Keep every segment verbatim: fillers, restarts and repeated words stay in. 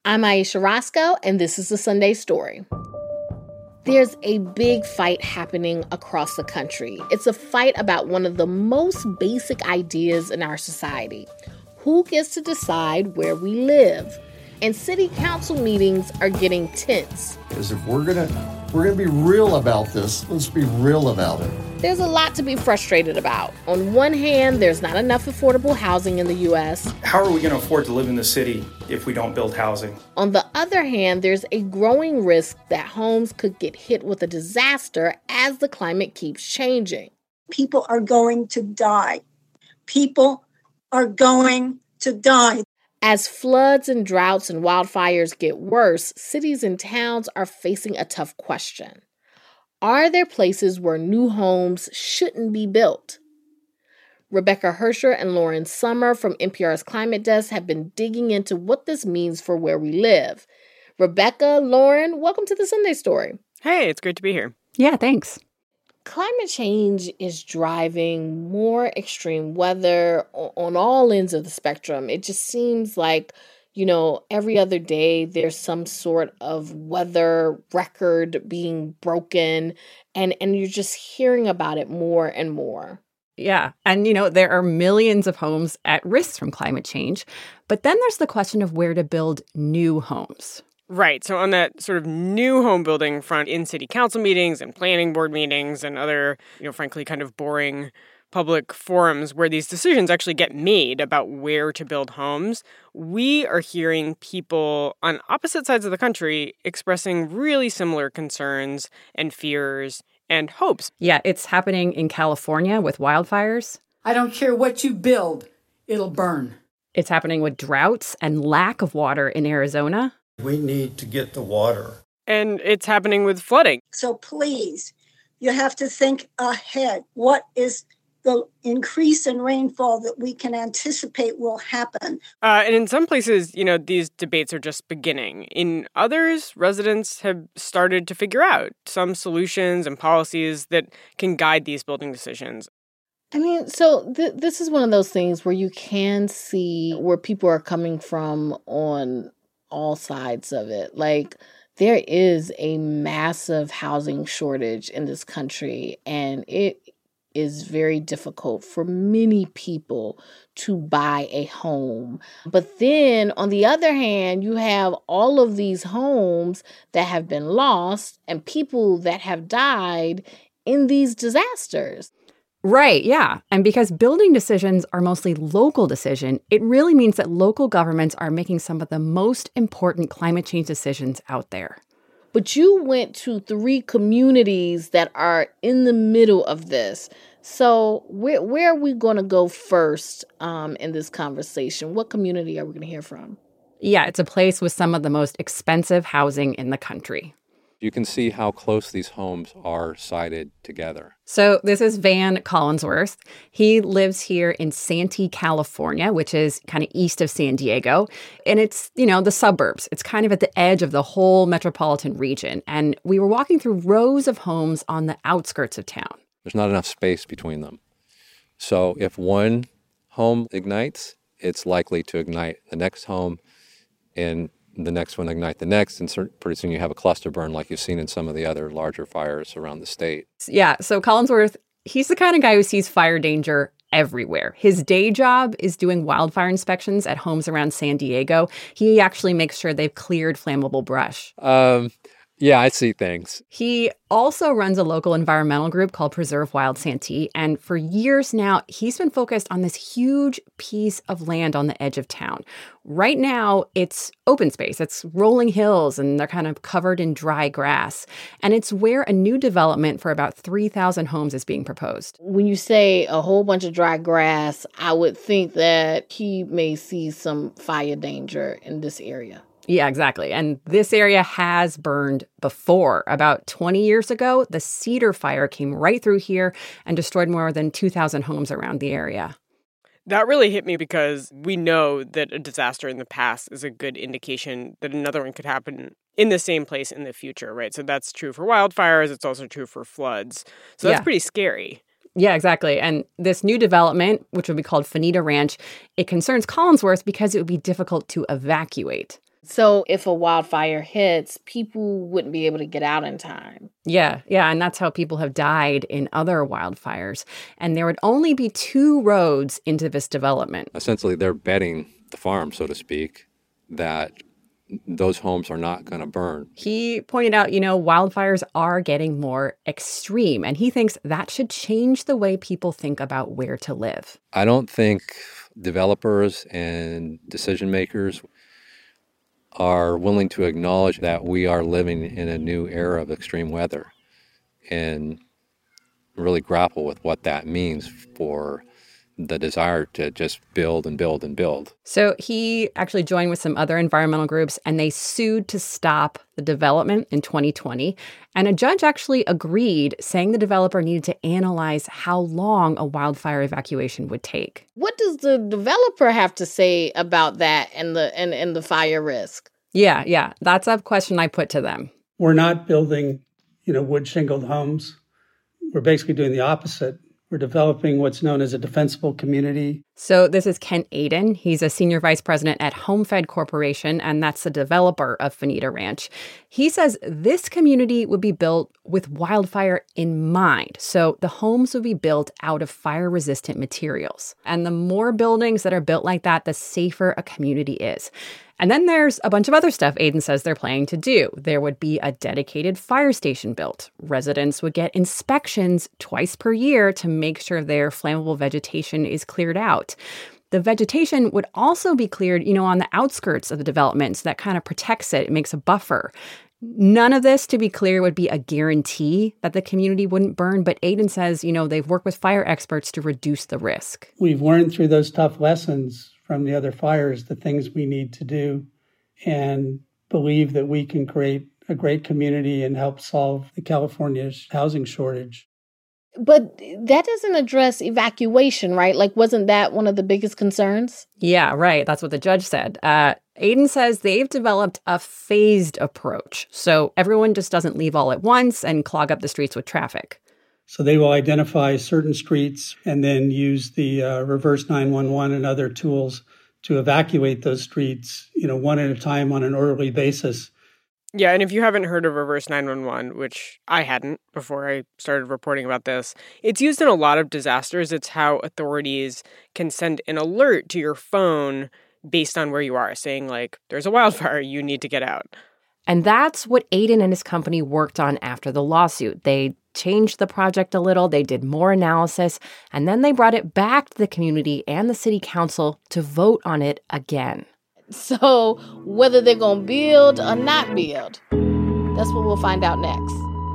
I'm Aisha Roscoe, and this is the Sunday Story. There's a big fight happening across the country. It's a fight about one of the most basic ideas in our society. Who gets to decide where we live? And city council meetings are getting tense. Because if we're gonna we're gonna be real about this, let's be real about it. There's a lot to be frustrated about. On one hand, there's not enough affordable housing in the U S. How are we going to afford to live in the city if we don't build housing? On the other hand, there's a growing risk that homes could get hit with a disaster as the climate keeps changing. People are going to die. People are going to die. As floods and droughts and wildfires get worse, cities and towns are facing a tough question. Are there places where new homes shouldn't be built? Rebecca Hersher and Lauren Sommer from N P R's Climate Desk have been digging into what this means for where we live. Rebecca, Lauren, welcome to the Sunday Story. Hey, it's great to be here. Yeah, thanks. Climate change is driving more extreme weather on all ends of the spectrum. It just seems like, you know, every other day there's some sort of weather record being broken, and, and you're just hearing about it more and more. Yeah. And, you know, there are millions of homes at risk from climate change. But then there's the question of where to build new homes. Right. So on that sort of new home building front in city council meetings and planning board meetings and other, you know, frankly, kind of boring public forums where these decisions actually get made about where to build homes, we are hearing people on opposite sides of the country expressing really similar concerns and fears and hopes. Yeah, it's happening in California with wildfires. I don't care what you build, it'll burn. It's happening with droughts and lack of water in Arizona. We need to get the water. And it's happening with flooding. So please, you have to think ahead. What is the increase in rainfall that we can anticipate will happen? Uh, and in some places, you know, these debates are just beginning. In others, residents have started to figure out some solutions and policies that can guide these building decisions. I mean, so th- this is one of those things where you can see where people are coming from on all sides of it. Like, there is a massive housing shortage in this country, and it is very difficult for many people to buy a home. But then, on the other hand, you have all of these homes that have been lost and people that have died in these disasters. Right, yeah. And because building decisions are mostly local decisions, it really means that local governments are making some of the most important climate change decisions out there. But you went to three communities that are in the middle of this. So where, where are we going to go first um, in this conversation? What community are we going to hear from? Yeah, it's a place with some of the most expensive housing in the country. You can see how close these homes are sited together. So this is Van Collinsworth. He lives here in Santee, California, which is kind of east of San Diego. And it's, you know, the suburbs. It's kind of at the edge of the whole metropolitan region. And we were walking through rows of homes on the outskirts of town. There's not enough space between them. So if one home ignites, it's likely to ignite the next home, and the next one ignite the next, and pretty soon you have a cluster burn like you've seen in some of the other larger fires around the state. Yeah, so Collinsworth, he's the kind of guy who sees fire danger everywhere. His day job is doing wildfire inspections at homes around San Diego. He actually makes sure they've cleared flammable brush. Um, yeah, I see things. He also runs a local environmental group called Preserve Wild Santee, and for years now, he's been focused on this huge piece of land on the edge of town. Right now, it's open space. It's rolling hills, and they're kind of covered in dry grass. And it's where a new development for about three thousand homes is being proposed. When you say a whole bunch of dry grass, I would think that he may see some fire danger in this area. Yeah, exactly. And this area has burned before. About twenty years ago, the Cedar Fire came right through here and destroyed more than two thousand homes around the area. That really hit me because we know that a disaster in the past is a good indication that another one could happen in the same place in the future, right? So that's true for wildfires. It's also true for floods. So that's yeah. pretty scary. Yeah, exactly. And this new development, which would be called Fanita Ranch, it concerns Collinsworth because it would be difficult to evacuate. So if a wildfire hits, people wouldn't be able to get out in time. Yeah, yeah, and that's how people have died in other wildfires. And there would only be two roads into this development. Essentially, they're betting the farm, so to speak, that those homes are not going to burn. He pointed out, you know, wildfires are getting more extreme, and he thinks that should change the way people think about where to live. I don't think developers and decision makers are willing to acknowledge that we are living in a new era of extreme weather and really grapple with what that means for the desire to just build and build and build. So he actually joined with some other environmental groups, and they sued to stop the development in twenty twenty. And a judge actually agreed, saying the developer needed to analyze how long a wildfire evacuation would take. What does the developer have to say about that and the and, and the fire risk? Yeah, yeah, that's a question I put to them. We're not building, you know, wood shingled homes. We're basically doing the opposite. We're developing what's known as a defensible community. So this is Kent Aden. He's a senior vice president at HomeFed Corporation, and that's the developer of Fanita Ranch. He says this community would be built with wildfire in mind. So the homes would be built out of fire-resistant materials. And the more buildings that are built like that, the safer a community is. And then there's a bunch of other stuff Aden says they're planning to do. There would be a dedicated fire station built. Residents would get inspections twice per year to make sure their flammable vegetation is cleared out. The vegetation would also be cleared, you know, on the outskirts of the development, so that kind of protects it. It makes a buffer. None of this, to be clear, would be a guarantee that the community wouldn't burn. But Aden says, you know, they've worked with fire experts to reduce the risk. We've learned through those tough lessons from the other fires the things we need to do, and believe that we can create a great community and help solve the California's housing shortage. But that doesn't address evacuation, right? Like, wasn't that one of the biggest concerns? Yeah, right. That's what the judge said. Uh, Aden says they've developed a phased approach. So everyone just doesn't leave all at once and clog up the streets with traffic. So they will identify certain streets and then use the uh, reverse nine one one and other tools to evacuate those streets, you know, one at a time on an orderly basis. Yeah, and if you haven't heard of reverse nine one one, which I hadn't before I started reporting about this, it's used in a lot of disasters. It's how authorities can send an alert to your phone based on where you are, saying, like, there's a wildfire, you need to get out. And that's what Aden and his company worked on after the lawsuit. They changed the project a little, they did more analysis, and then they brought it back to the community and the city council to vote on it again. So whether they're going to build or not build, that's what we'll find out next.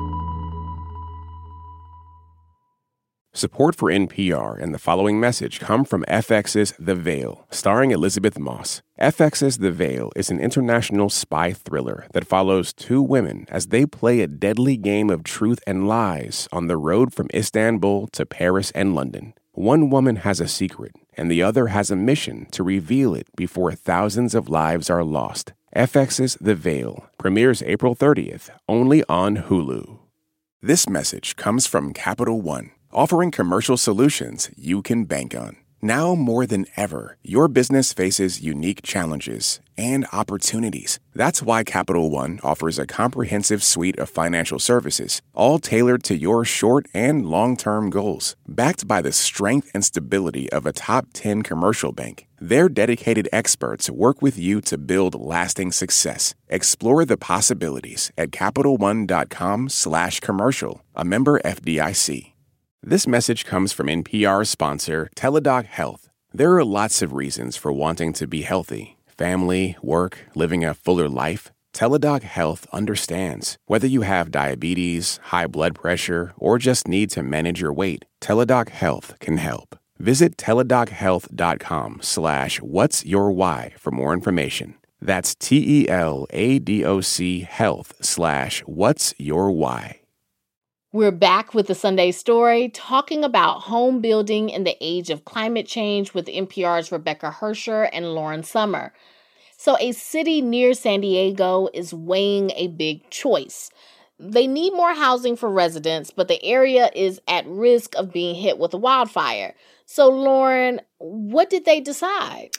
Support for N P R and the following message come from F X's The Veil, starring Elizabeth Moss. F X's The Veil is an international spy thriller that follows two women as they play a deadly game of truth and lies on the road from Istanbul to Paris and London. One woman has a secret, and the other has a mission to reveal it before thousands of lives are lost. F X's The Veil premieres April thirtieth, only on Hulu. This message comes from Capital One, offering commercial solutions you can bank on. Now more than ever, your business faces unique challenges and opportunities. That's why Capital One offers a comprehensive suite of financial services, all tailored to your short and long-term goals. Backed by the strength and stability of a top ten commercial bank, their dedicated experts work with you to build lasting success. Explore the possibilities at CapitalOne.com slash commercial, a member F D I C. This message comes from N P R sponsor Teladoc Health. There are lots of reasons for wanting to be healthy. Family, work, living a fuller life. Teladoc Health understands. Whether you have diabetes, high blood pressure, or just need to manage your weight, Teladoc Health can help. Visit teladochealth.com slash what's your why for more information. That's T-E-L-A-D-O-C health slash what's your why. We're back with the Sunday Story, talking about home building in the age of climate change with N P R's Rebecca Hersher and Lauren Sommer. So a city near San Diego is weighing a big choice. They need more housing for residents, but the area is at risk of being hit with a wildfire. So, Lauren, what did they decide?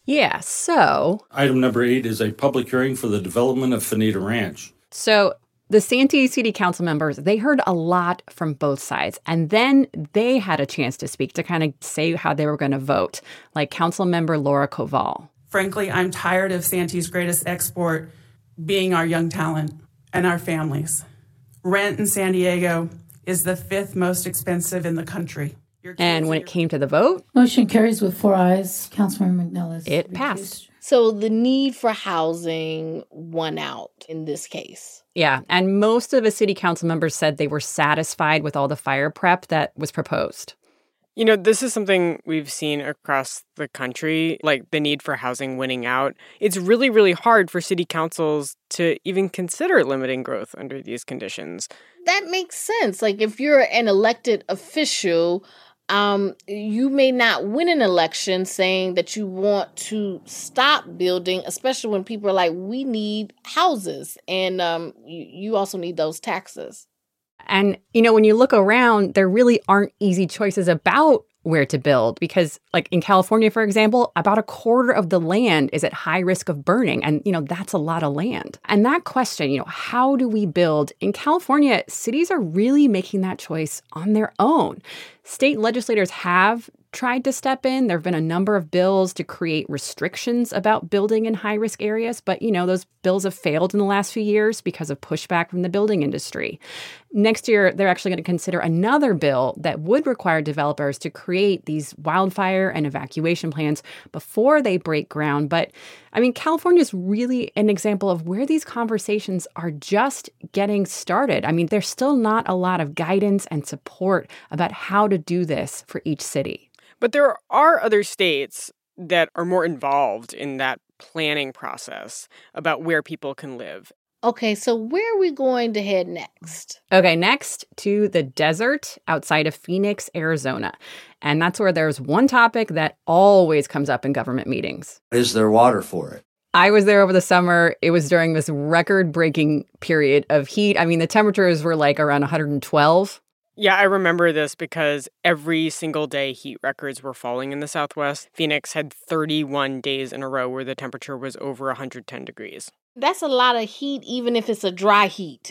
Yeah, so... Item number eight is a public hearing for the development of Fanita Ranch. So the Santee City Council members, they heard a lot from both sides. And then they had a chance to speak to kind of say how they were going to vote, like Council Member Laura Koval. Frankly, I'm tired of Santee's greatest export being our young talent and our families. Rent in San Diego is the fifth most expensive in the country. And when it came to the vote... Motion carries with four ayes. Councilmember McNeil is It passed. So the need for housing won out in this case. Yeah, and most of the city council members said they were satisfied with all the fire prep that was proposed. You know, this is something we've seen across the country, like the need for housing winning out. It's really, really hard for city councils to even consider limiting growth under these conditions. That makes sense. Like if you're an elected official, um, you may not win an election saying that you want to stop building, especially when people are like, we need houses. And um, you, you also need those taxes. And, you know, when you look around, there really aren't easy choices about where to build because, like in California, for example, about a quarter of the land is at high risk of burning. And, you know, that's a lot of land. And that question, you know, how do we build? In California, cities are really making that choice on their own. State legislators have tried to step in. There have been a number of bills to create restrictions about building in high-risk areas, but, you know, those bills have failed in the last few years because of pushback from the building industry. Next year, they're actually going to consider another bill that would require developers to create these wildfire and evacuation plans before they break ground. But, I mean, California is really an example of where these conversations are just getting started. I mean, there's still not a lot of guidance and support about how to do this for each city. But there are other states that are more involved in that planning process about where people can live. Okay, so where are we going to head next? Okay, next to the desert outside of Phoenix, Arizona. And that's where there's one topic that always comes up in government meetings. Is there water for it? I was there over the summer. It was during this record-breaking period of heat. I mean, the temperatures were like around one hundred twelve. Yeah, I remember this because every single day heat records were falling in the Southwest. Phoenix had thirty-one days in a row where the temperature was over one hundred ten degrees. That's a lot of heat, even if it's a dry heat.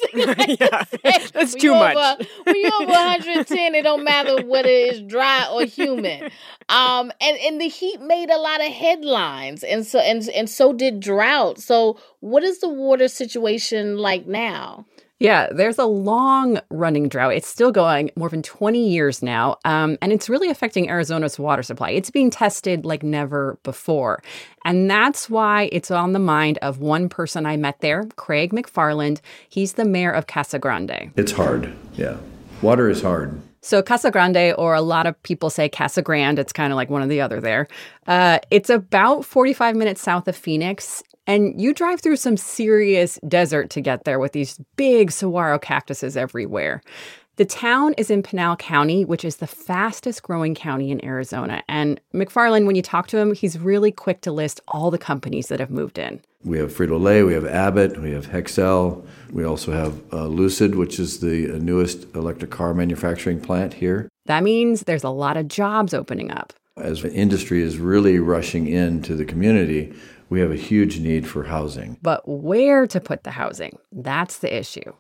Yeah, that's too when much. Over, when you're over one hundred ten, it don't matter whether it's dry or humid. Um, and, and the heat made a lot of headlines, and so and and so did drought. So what is the water situation like now? Yeah, there's a long-running drought. It's still going more than twenty years now, um, and it's really affecting Arizona's water supply. It's being tested like never before, and that's why it's on the mind of one person I met there, Craig McFarland. He's the mayor of Casa Grande. It's hard, yeah. Water is hard. So Casa Grande, or a lot of people say Casa Grande, it's kind of like one or the other there. Uh, it's about forty-five minutes south of Phoenix. And you drive through some serious desert to get there with these big saguaro cactuses everywhere. The town is in Pinal County, which is the fastest growing county in Arizona. And McFarland, when you talk to him, he's really quick to list all the companies that have moved in. We have Frito-Lay, we have Abbott, we have Hexcel. We also have uh, Lucid, which is the uh, newest electric car manufacturing plant here. That means there's a lot of jobs opening up. As the industry is really rushing into the community, we have a huge need for housing. But where to put the housing? That's the issue.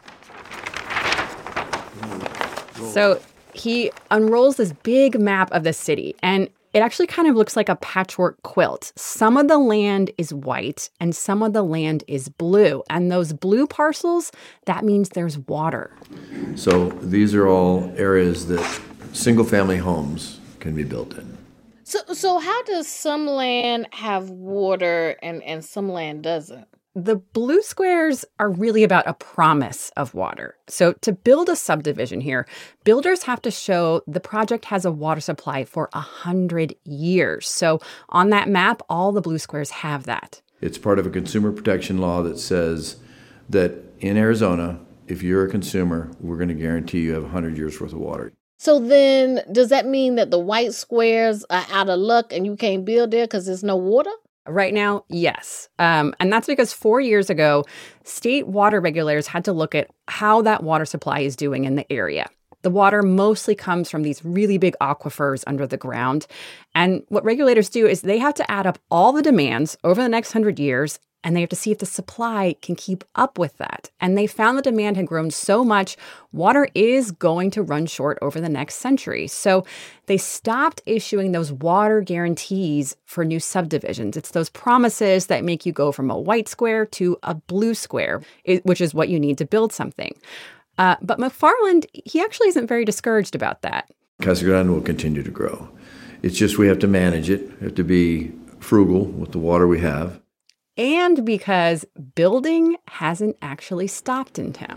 So he unrolls this big map of the city, and it actually kind of looks like a patchwork quilt. Some of the land is white, and some of the land is blue. And those blue parcels, that means there's water. So these are all areas that single-family homes can be built in. So, so how does some land have water and, and some land doesn't? The blue squares are really about a promise of water. So to build a subdivision here, builders have to show the project has a water supply for one hundred years. So on that map, all the blue squares have that. It's part of a consumer protection law that says that in Arizona, if you're a consumer, we're going to guarantee you have one hundred years worth of water. So then does that mean that the white squares are out of luck and you can't build there because there's no water? Right now, yes. Um, and that's because four years ago, state water regulators had to look at how that water supply is doing in the area. The water mostly comes from these really big aquifers under the ground. And what regulators do is they have to add up all the demands over the next hundred years, and they have to see if the supply can keep up with that. And they found the demand had grown so much, water is going to run short over the next century. So they stopped issuing those water guarantees for new subdivisions. It's those promises that make you go from a white square to a blue square, which is what you need to build something. Uh, but McFarland, he actually isn't very discouraged about that. Casa Grande will continue to grow. It's just we have to manage it. We have to be frugal with the water we have. And because building hasn't actually stopped in town.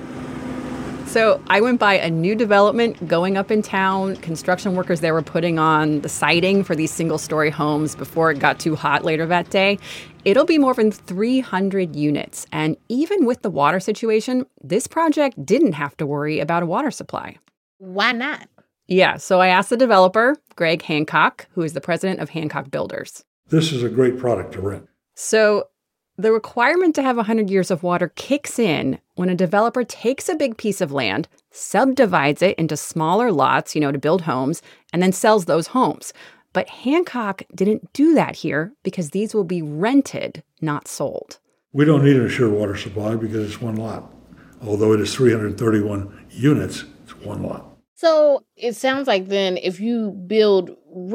So I went by a new development going up in town. Construction workers there were putting on the siding for these single-story homes before it got too hot later that day. It'll be more than three hundred units. And even with the water situation, this project didn't have to worry about a water supply. Why not? Yeah, so I asked the developer, Greg Hancock, who is the president of Hancock Builders. This is a great product to rent. So the requirement to have one hundred years of water kicks in when a developer takes a big piece of land, subdivides it into smaller lots, you know, to build homes, and then sells those homes. But Hancock didn't do that here because these will be rented, not sold. We don't need an assured water supply because it's one lot. Although it is three hundred thirty-one units, it's one lot. So it sounds like then if you build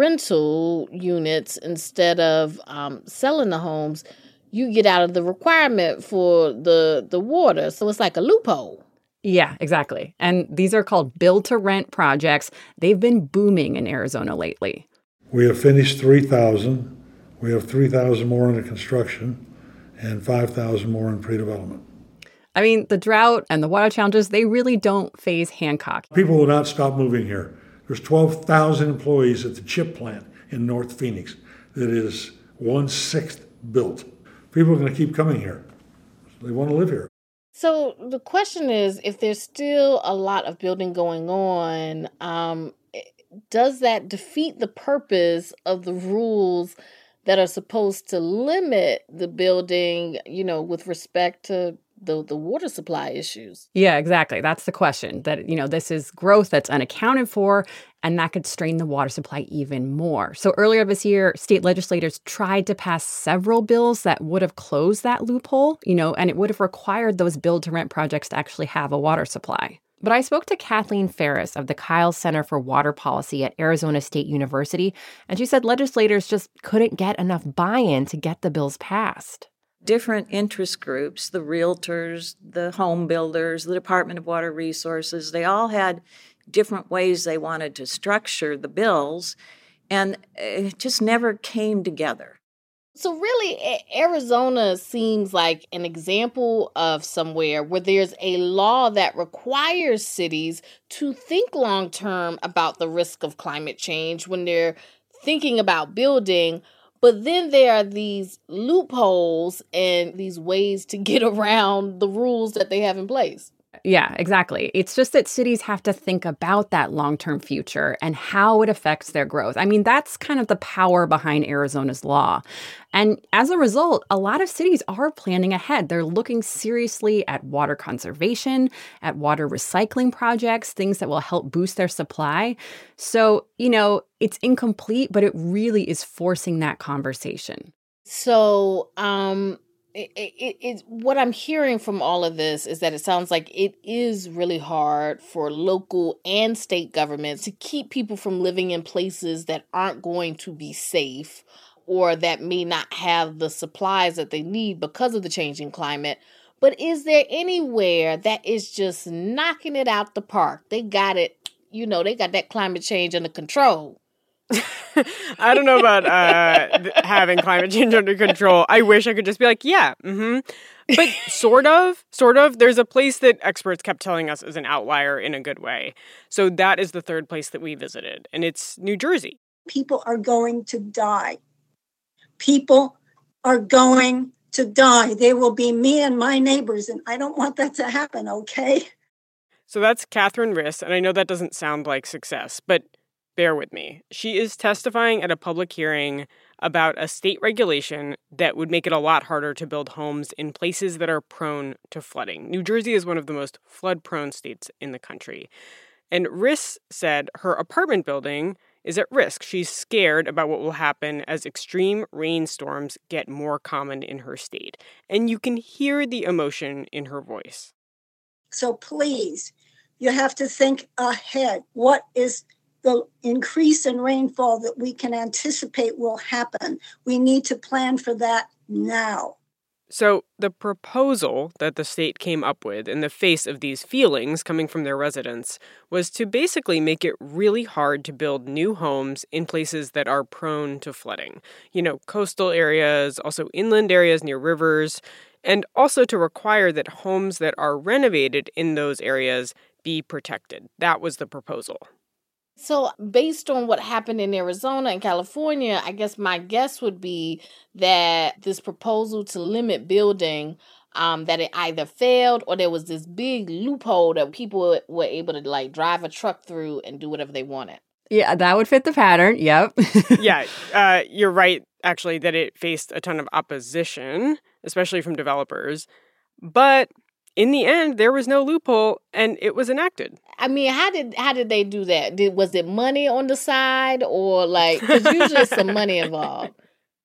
rental units instead of um, selling the homes, you get out of the requirement for the the water. So it's like a loophole. Yeah, exactly. And these are called build-to-rent projects. They've been booming in Arizona lately. We have finished three thousand. We have three thousand more under construction and five thousand more in pre-development. I mean, the drought and the water challenges, they really don't faze Hancock. People will not stop moving here. There's twelve thousand employees at the chip plant in North Phoenix that is one-sixth built. People are going to keep coming here. They want to live here. So the question is, if there's still a lot of building going on, um, does that defeat the purpose of the rules that are supposed to limit the building, you know, with respect to the the water supply issues? Yeah, exactly. That's the question. That, you know, this is growth that's unaccounted for, and that could strain the water supply even more. So earlier this year, state legislators tried to pass several bills that would have closed that loophole, you know, and it would have required those build-to-rent projects to actually have a water supply. But I spoke to Kathleen Ferris of the Kyle Center for Water Policy at Arizona State University, and she said legislators just couldn't get enough buy-in to get the bills passed. Different interest groups, the realtors, the home builders, the Department of Water Resources, they all had different ways they wanted to structure the bills, and it just never came together. So really, Arizona seems like an example of somewhere where there's a law that requires cities to think long-term about the risk of climate change when they're thinking about building. But then there are these loopholes and these ways to get around the rules that they have in place. Yeah, exactly. It's just that cities have to think about that long-term future and how it affects their growth. I mean, that's kind of the power behind Arizona's law. And as a result, a lot of cities are planning ahead. They're looking seriously at water conservation, at water recycling projects, things that will help boost their supply. So, you know, it's incomplete, but it really is forcing that conversation. So, um... It, it, it, what I'm hearing from all of this is that it sounds like it is really hard for local and state governments to keep people from living in places that aren't going to be safe or that may not have the supplies that they need because of the changing climate. But is there anywhere that is just knocking it out the park? They got it, you know, they got that climate change under control. I don't know about uh, th- having climate change under control. I wish I could just be like, yeah, mm-hmm. But sort of, sort of. There's a place that experts kept telling us is an outlier in a good way. So that is the third place that we visited, and it's New Jersey. People are going to die. People are going to die. They will be me and my neighbors, and I don't want that to happen, okay? So that's Catherine Riss, and I know that doesn't sound like success, but bear with me. She is testifying at a public hearing about a state regulation that would make it a lot harder to build homes in places that are prone to flooding. New Jersey is one of the most flood-prone states in the country. And Riss said her apartment building is at risk. She's scared about what will happen as extreme rainstorms get more common in her state. And you can hear the emotion in her voice. So please, you have to think ahead. What is the increase in rainfall that we can anticipate will happen? We need to plan for that now. So the proposal that the state came up with in the face of these feelings coming from their residents was to basically make it really hard to build new homes in places that are prone to flooding. You know, coastal areas, also inland areas near rivers, and also to require that homes that are renovated in those areas be protected. That was the proposal. So based on what happened in Arizona and California, I guess my guess would be that this proposal to limit building, um, that it either failed or there was this big loophole that people were able to like drive a truck through and do whatever they wanted. Yeah, that would fit the pattern. Yep. yeah, uh, you're right, actually, that it faced a ton of opposition, especially from developers. But in the end, there was no loophole, and it was enacted. I mean, how did how did they do that? Did was it money on the side, or like, because usually there's some money involved?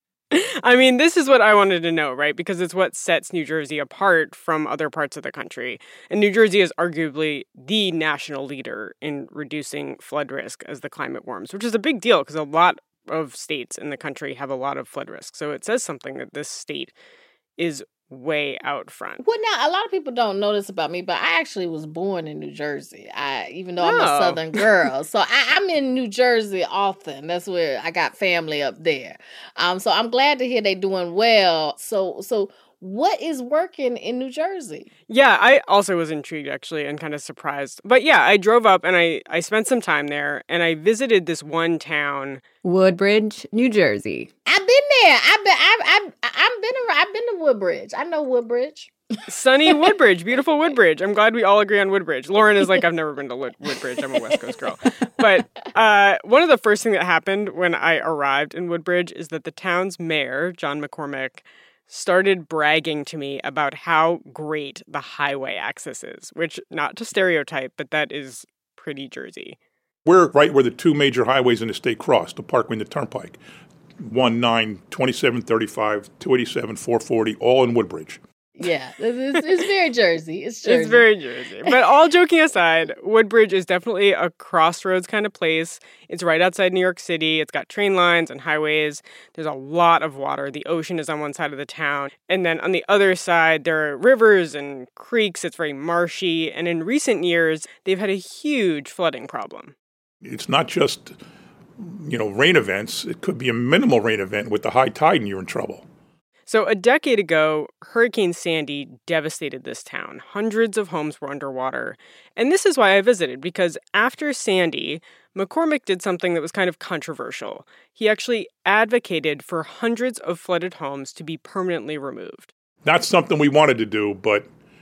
I mean, this is what I wanted to know, right? Because it's what sets New Jersey apart from other parts of the country. And New Jersey is arguably the national leader in reducing flood risk as the climate warms, which is a big deal because a lot of states in the country have a lot of flood risk. So it says something that this state is way out front. Well, now, a lot of people don't know this about me, but I actually was born in New Jersey, I, even though I'm Oh. a Southern girl. So I, I'm in New Jersey often. That's where I got family up there. Um, so I'm glad to hear they doing well. So, so what is working in New Jersey? Yeah, I also was intrigued, actually, and kind of surprised. But yeah, I drove up and I, I spent some time there, and I visited this one town. Woodbridge, New Jersey. I've been there. I've been. I've. I've. I've been. Around, I've been to Woodbridge. I know Woodbridge. Sunny Woodbridge, beautiful Woodbridge. I'm glad we all agree on Woodbridge. Lauren is like, I've never been to Wood- Woodbridge. I'm a West Coast girl. But uh, one of the first things that happened when I arrived in Woodbridge is that the town's mayor, John McCormick, started bragging to me about how great the highway access is, which, not to stereotype, but that is pretty Jersey. We're right where the two major highways in the state cross, the Parkway and the Turnpike. one nine, twenty-seven thirty-five, two eighty-seven, four forty, all in Woodbridge. Yeah, it's, it's very Jersey. It's Jersey. It's very Jersey. But all joking aside, Woodbridge is definitely a crossroads kind of place. It's right outside New York City. It's got train lines and highways. There's a lot of water. The ocean is on one side of the town. And then on the other side, there are rivers and creeks. It's very marshy. And in recent years, they've had a huge flooding problem. It's not just, you know, rain events. It could be a minimal rain event with the high tide and you're in trouble. So a decade ago, Hurricane Sandy devastated this town. Hundreds of homes were underwater. And this is why I visited, because after Sandy, McCormick did something that was kind of controversial. He actually advocated for hundreds of flooded homes to be permanently removed. Not something we wanted to do, but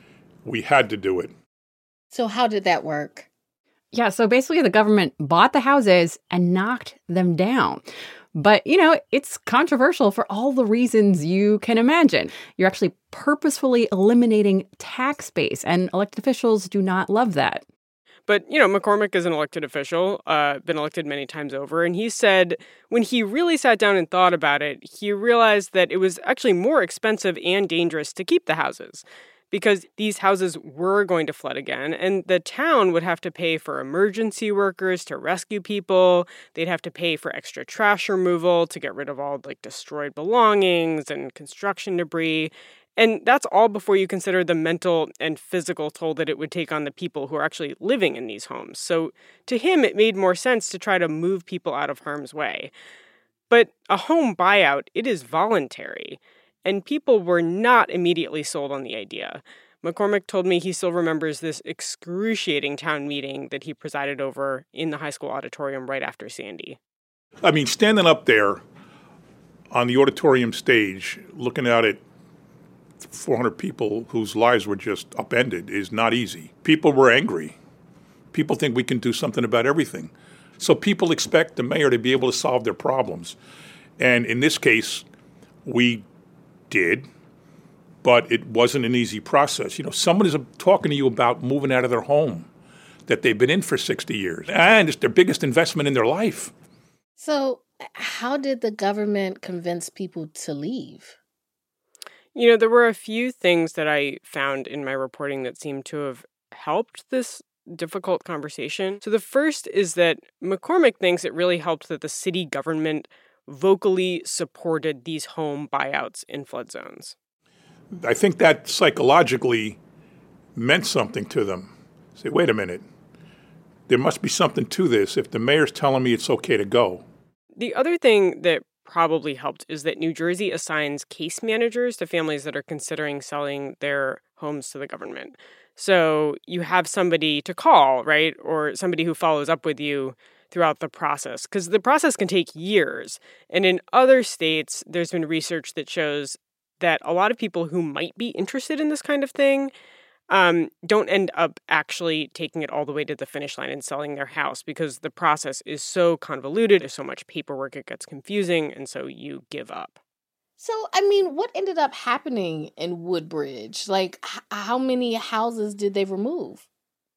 we had to do it. So how did that work? Yeah, so basically the government bought the houses and knocked them down. But, you know, it's controversial for all the reasons you can imagine. You're actually purposefully eliminating tax base, and elected officials do not love that. But, you know, McCormick is an elected official, uh, been elected many times over, and he said when he really sat down and thought about it, he realized that it was actually more expensive and dangerous to keep the houses, because these houses were going to flood again, and the town would have to pay for emergency workers to rescue people. They'd have to pay for extra trash removal to get rid of all, like, destroyed belongings and construction debris. And that's all before you consider the mental and physical toll that it would take on the people who are actually living in these homes. So to him, it made more sense to try to move people out of harm's way. But a home buyout, it is voluntary. And people were not immediately sold on the idea. McCormick told me he still remembers this excruciating town meeting that he presided over in the high school auditorium right after Sandy. I mean, standing up there on the auditorium stage, looking out at four hundred people whose lives were just upended is not easy. People were angry. People think we can do something about everything. So people expect the mayor to be able to solve their problems. And in this case, we did, but it wasn't an easy process. You know, someone is talking to you about moving out of their home. that they've been in for sixty years. And it's their biggest investment in their life. So how did the government convince people to leave? You know, there were a few things that I found in my reporting that seemed to have helped this difficult conversation. So the first is that McCormick thinks it really helped that the city government vocally supported these home buyouts in flood zones. I think that psychologically meant something to them. Say, wait a minute, there must be something to this if the mayor's telling me it's okay to go. The other thing that probably helped is that New Jersey assigns case managers to families that are considering selling their homes to the government. So you have somebody to call, right? Or somebody who follows up with you throughout the process, because the process can take years. And in other states, there's been research that shows that a lot of people who might be interested in this kind of thing um, don't end up actually taking it all the way to the finish line and selling their house because the process is so convoluted, there's so much paperwork, it gets confusing, and so you give up. So, I mean, what ended up happening in Woodbridge? Like, h- how many houses did they remove?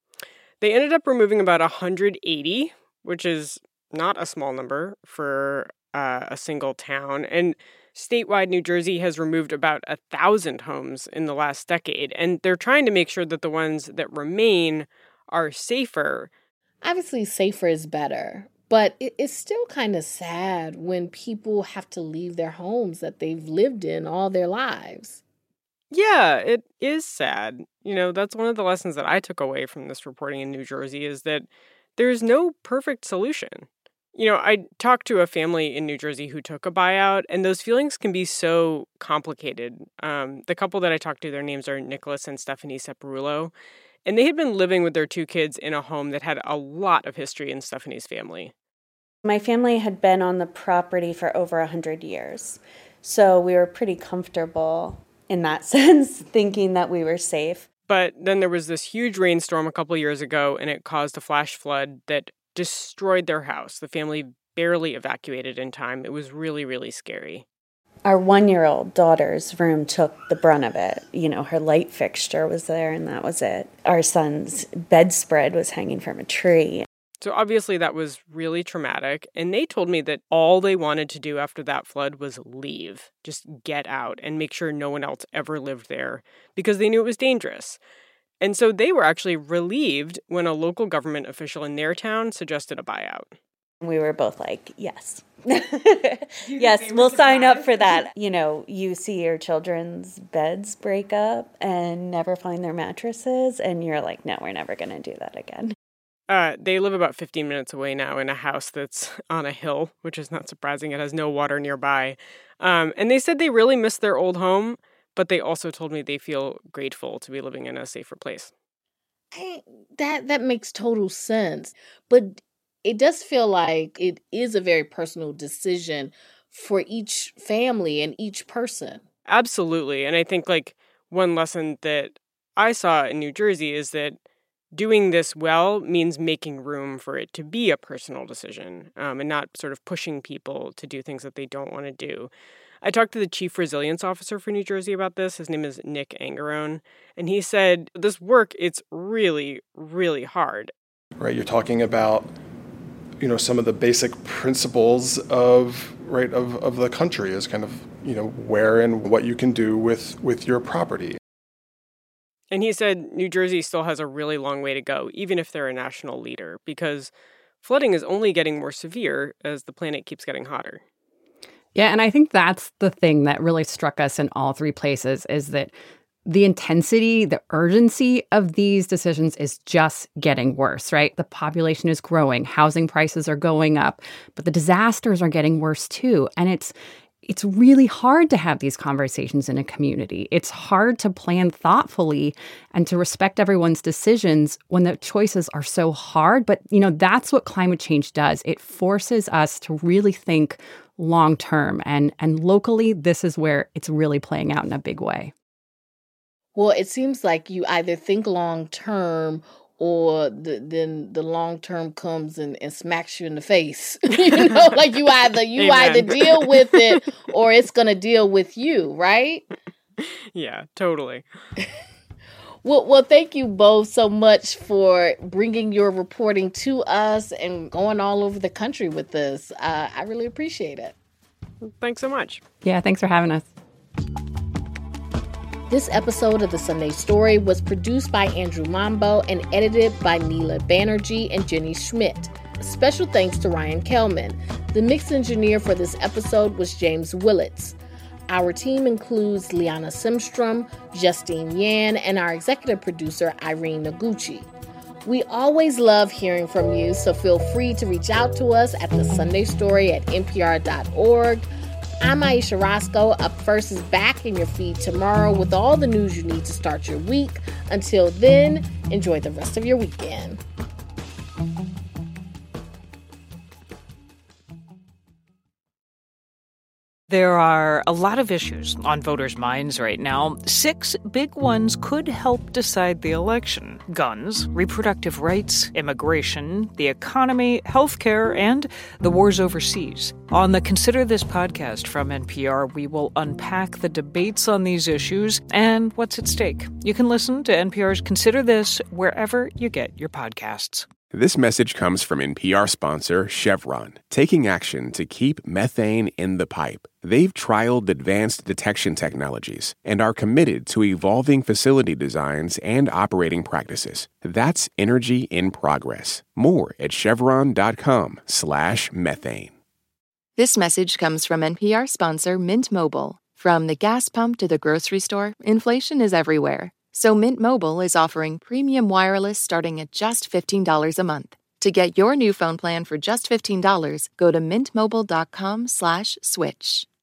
They ended up removing about one hundred eighty, which is not a small number for uh, a single town. And statewide, New Jersey has removed about one thousand homes in the last decade. And they're trying to make sure that the ones that remain are safer. Obviously, safer is better. But it, it's still kind of sad when people have to leave their homes that they've lived in all their lives. Yeah, it is sad. You know, that's one of the lessons that I took away from this reporting in New Jersey is that there's no perfect solution. You know, I talked to a family in New Jersey who took a buyout, and those feelings can be so complicated. Um, the couple that I talked to, their names are Nicholas and Stephanie Separullo, and they had been living with their two kids in a home that had a lot of history in Stephanie's family. My family had been on the property for over one hundred years, so we were pretty comfortable in that sense, thinking that we were safe. But then there was this huge rainstorm a couple years ago, and it caused a flash flood that destroyed their house. The family barely evacuated in time. It was really, really scary. Our one-year-old daughter's room took the brunt of it. You know, her light fixture was there, and that was it. Our son's bedspread was hanging from a tree. So obviously that was really traumatic, and they told me that all they wanted to do after that flood was leave, just get out and make sure no one else ever lived there because they knew it was dangerous. And so they were actually relieved when a local government official in their town suggested a buyout. We were both like, yes. Yes, we'll sign up for that. You know, you see your children's beds break up and never find their mattresses, and you're like, no, we're never going to do that again. Uh, they live about fifteen minutes away now in a house that's on a hill, which is not surprising. It has no water nearby. Um, and they said they really miss their old home, but they also told me they feel grateful to be living in a safer place. I, that that makes total sense. But it does feel like it is a very personal decision for each family and each person. Absolutely. And I think like one lesson that I saw in New Jersey is that doing this well means making room for it to be a personal decision um, and not sort of pushing people to do things that they don't want to do. I talked to the chief resilience officer for New Jersey about this. His name is Nick Angarone. And he said, this work, it's really, really hard. Right, you're talking about, you know, some of the basic principles of, right, of, of the country is kind of, you know, where and what you can do with, with your property. And he said New Jersey still has a really long way to go, even if they're a national leader, because flooding is only getting more severe as the planet keeps getting hotter. Yeah, and I think that's the thing that really struck us in all three places is that the intensity, the urgency of these decisions is just getting worse, right? The population is growing, housing prices are going up, but the disasters are getting worse too. And it's It's really hard to have these conversations in a community. It's hard to plan thoughtfully and to respect everyone's decisions when the choices are so hard. But, you know, that's what climate change does. It forces us to really think long term. And, and locally, this is where it's really playing out in a big way. Well, it seems like you either think long term or the, then the long term comes and, and smacks you in the face. You know, like you either you Amen. either deal with it or it's gonna deal with you, right? Yeah, totally. Well, well, thank you both so much for bringing your reporting to us and going all over the country with this. Uh, I really appreciate it. Thanks so much. Yeah, thanks for having us. This episode of The Sunday Story was produced by Andrew Mambo and edited by Neela Banerjee and Jenny Schmidt. Special thanks to Ryan Kelman. The mix engineer for this episode was James Willits. Our team includes Liana Simstrom, Justine Yan, and our executive producer, Irene Noguchi. We always love hearing from you, so feel free to reach out to us at the Sunday Story at N P R dot org. I'm Aisha Roscoe. Up First is back in your feed tomorrow with all the news you need to start your week. Until then, enjoy the rest of your weekend. There are a lot of issues on voters' minds right now. Six big ones could help decide the election: guns, reproductive rights, immigration, the economy, healthcare, and the wars overseas. On the Consider This podcast from N P R, we will unpack the debates on these issues and what's at stake. You can listen to N P R's Consider This wherever you get your podcasts. This message comes from N P R sponsor Chevron, taking action to keep methane in the pipe. They've trialed advanced detection technologies and are committed to evolving facility designs and operating practices. That's energy in progress. More at chevron.com slash methane. This message comes from N P R sponsor Mint Mobile. From the gas pump to the grocery store, inflation is everywhere. So Mint Mobile is offering premium wireless starting at just fifteen dollars a month. To get your new phone plan for just fifteen dollars, go to mintmobile.com slash switch.